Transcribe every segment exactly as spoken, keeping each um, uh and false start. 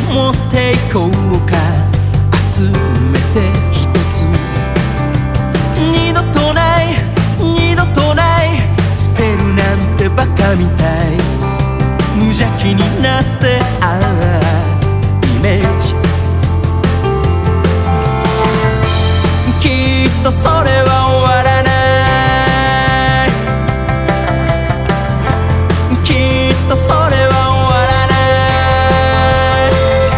持っていこうか集めて一つ二度とない二度とない捨てるなんてバカみたい無邪気になってああイメージきっとそれは終わらないきっとそれは終わらない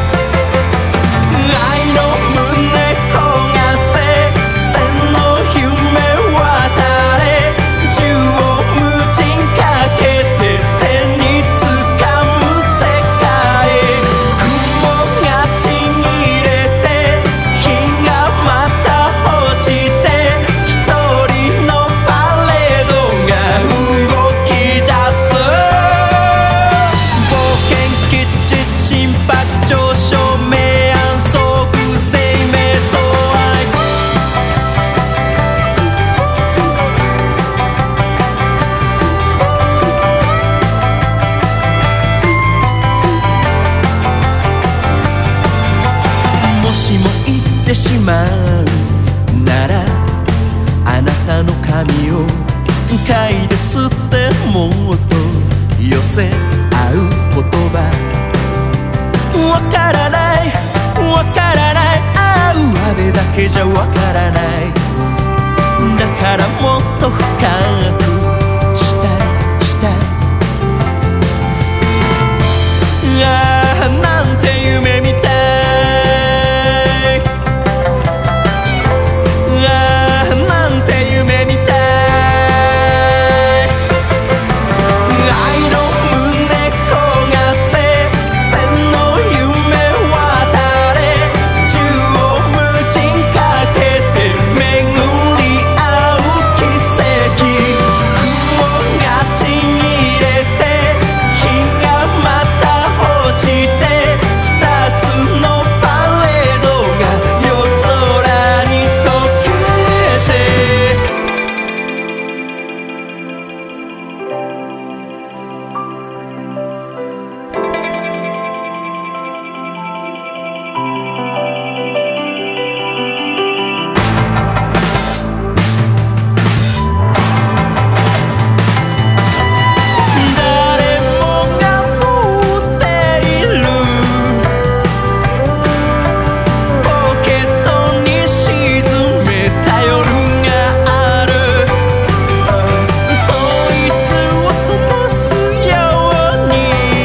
愛の胸焦がせ千の夢渡れ縦横無尽かけて手につかむ世界雲がちぎれて日がまた落ちて一人のパレードが動き出す冒険吉日心拍上昇明暗相互生命相愛もしも言ってしまうならあなたの髪を嗅いで吸ってもっと寄せ合う言葉わからないわからないあうあべだけじゃわからないだからもっと深くしたいしたいああなんて夢みたいああなんて夢みたい愛の胸焦がせ千の夢渡れ縦横無尽かけて巡り合う奇跡雲がちぎれて日がまた落ちて二つのパレードが夜空に溶けて誰もが持っているポケットに沈めた夜があるそいつを灯すように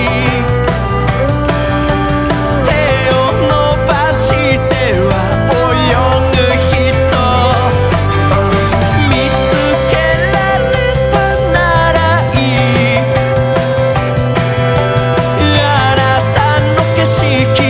手を伸ばしては泳ぐ人見つけられたならいいあなたの景色